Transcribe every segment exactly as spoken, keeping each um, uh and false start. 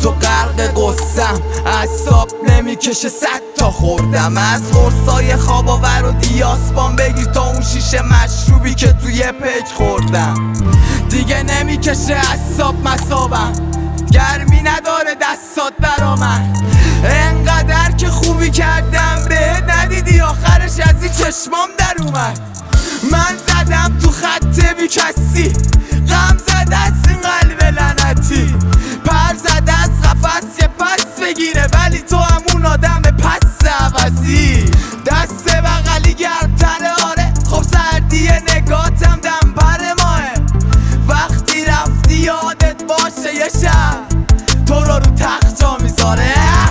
تو غرق قصم، اعصاب نمیکشه صد تا خوردم. از قرصای خواب آور و دیاسپان بگیر تا اون شیشه مشروبی که توی پیک خوردم. دیگه نمیکشه اعصاب مصابم، گرمی نداره دستات برا من. انقدر که خوبی کردم بهت ندیدی، آخرش از این چشمام در اومد. من زدم تو خط بی کسی، غم زده از این قلب لعنتی. پر زده از قفس یه پس بگیره، ولی تو همون آدم پس عوضی. دست بغلی گرمتره آره، خب سردی نگاتم دم پر ماه. وقتی رفتی یادت باشه یه شب تو رو رو تخت جا میذاره.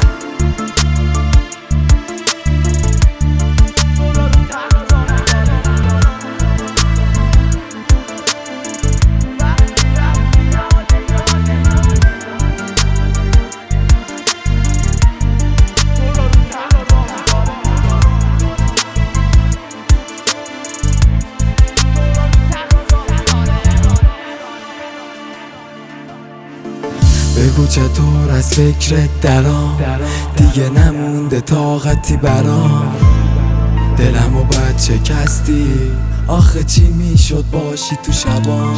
بگو چطور از فکرت درام، دیگه نمونده طاقتی برام. دلمو بد شکستی، آخه چی میشد باشی تو شبام.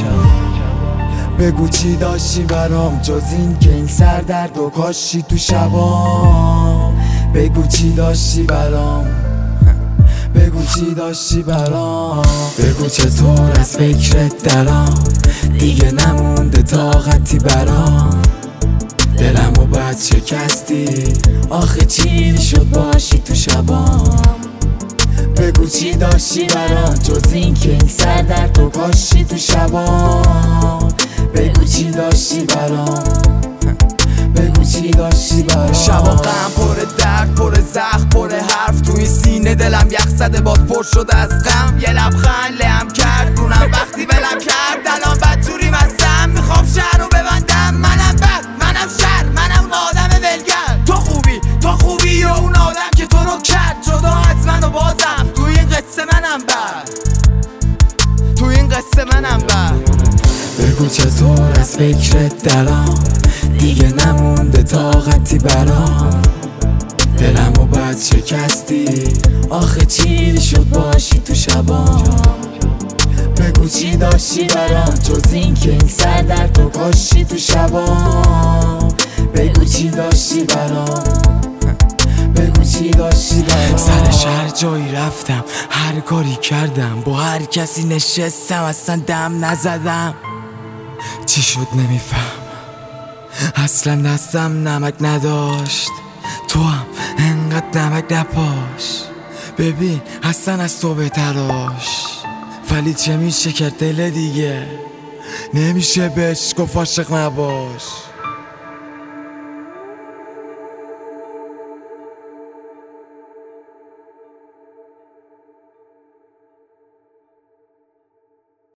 بگو چی داشتی برام جز این که این سر درد و کاشی تو شبام. بگو چی داشتی برام، بگو چی داشتی برام. بگو چطور از فکرت درام، دیگه نمونده طاقتی برام. دلمو بد شکستی، آخه چی شد باشی تو شبام. بگو چی داشتی برام جز این که این سر در تو کاشی تو شبام. بگو چی داشتی برام، بگو چی داشتی برام. شبا غم پر درد پر زخم پر حرف تو این سینه، دلم یخ زده باز پر شده از غم. یه لبخند لهم کرد دونم وقتی ولم کرد، الان بدجوری مستم میخوام شهر رو ببندم. منم بد منم شر منم آدم ولگر، تو خوبی تو خوبی و اون آدم که تو رو کرد جدا از من و بازم تو این قصه منم بد، تو این قصه منم بد. بگو چطور از فکرت درام، دیگه نمونده طاقتی برام. دلمو بد شکستی، آخه چی شد باشی تو شبام. بگو چی داشتی برام جز این که این سر در تو کاشی تو شبام. بگو چی داشتی برام، بگو چی داشتی برام. سر شهر جایی رفتم، هر کاری کردم، با هر کسی نشستم، اصلا دم نزدم. چی شد نمیفهم، اصلا دستم نمک نداشت، تو هم انقدر نمک نپاش. ببین اصلا از تو بهتراش، ولی چه میشه کرد دل دیگه، نمیشه بهش گفت عاشق نباش.